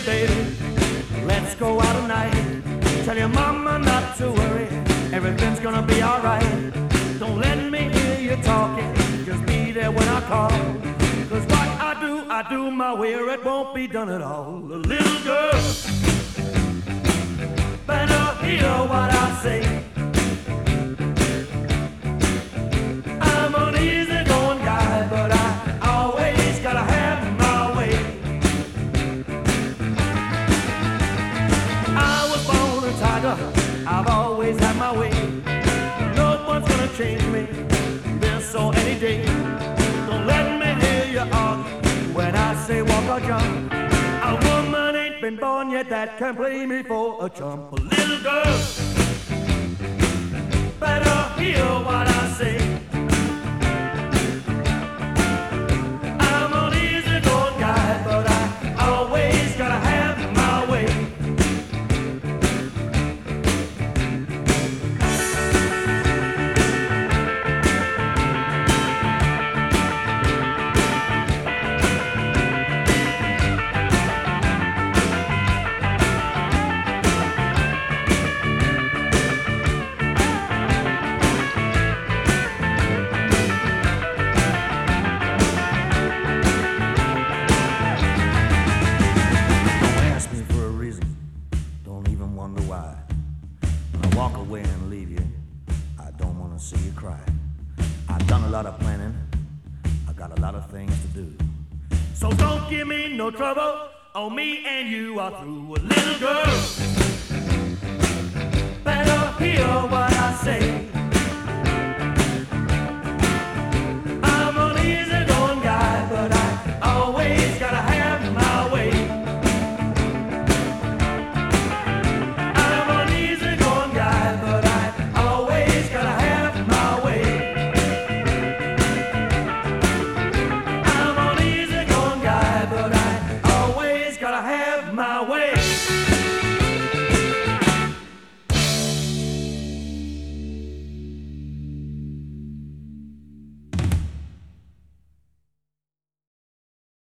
worry, baby. Let's go out tonight. Tell your mama not to worry. Everything's gonna be alright. Don't let me hear you talking. Just be there when I call. Cause what I do my way, or it won't be done at all. A little girl, better hear what I say. I'm an easy-going guy, but I always gotta have my way. I was born a tiger, I've always had my way. No one's gonna change me, this or any day. Don't let me hear you argue when I say walk or jump. A woman ain't been born yet that can play me for a chump. A little girl, better hear what I say. I'm an easy-going guy, but I always gotta have my way. Walk away and leave you. I don't want to see you cry. I've done a lot of planning. I got a lot of things to do. So don't give me no trouble. Oh, me and you are through. A little girl, better hear what I say.